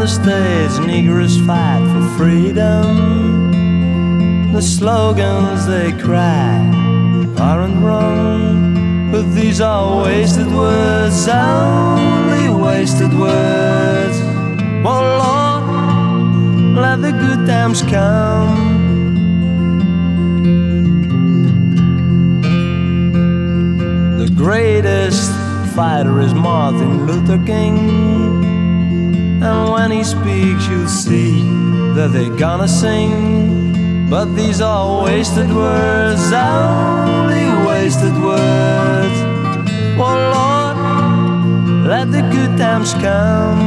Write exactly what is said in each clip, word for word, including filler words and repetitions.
the States, Negroes fight for freedom. The slogans they cry aren't wrong, but these are wasted words, only wasted words. Oh Lord, let the good times come. The greatest fighter is Martin Luther King, and when he speaks you'll see that they're gonna sing. But these are wasted words, only wasted words. Oh Lord, let the good times come.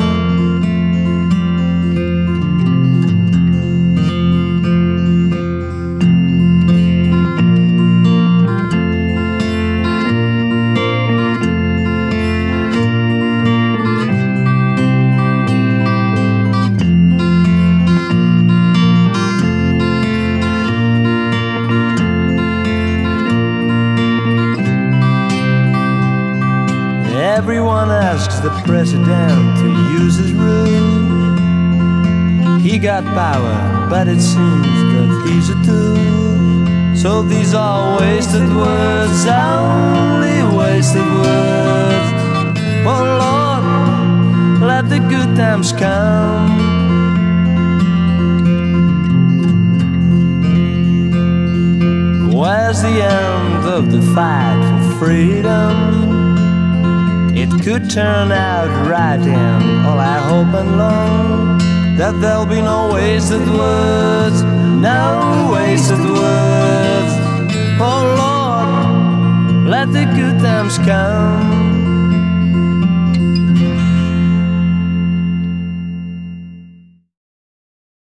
Everyone asks the president to use his rules. He got power, but it seems that he's a tool. So these are wasted words, only wasted words. Oh Lord, let the good times come. Where's the end of the fight for freedom? It could turn out right, and all I hope and long that there'll be no wasted words, no wasted words. Oh Lord, let the good times come.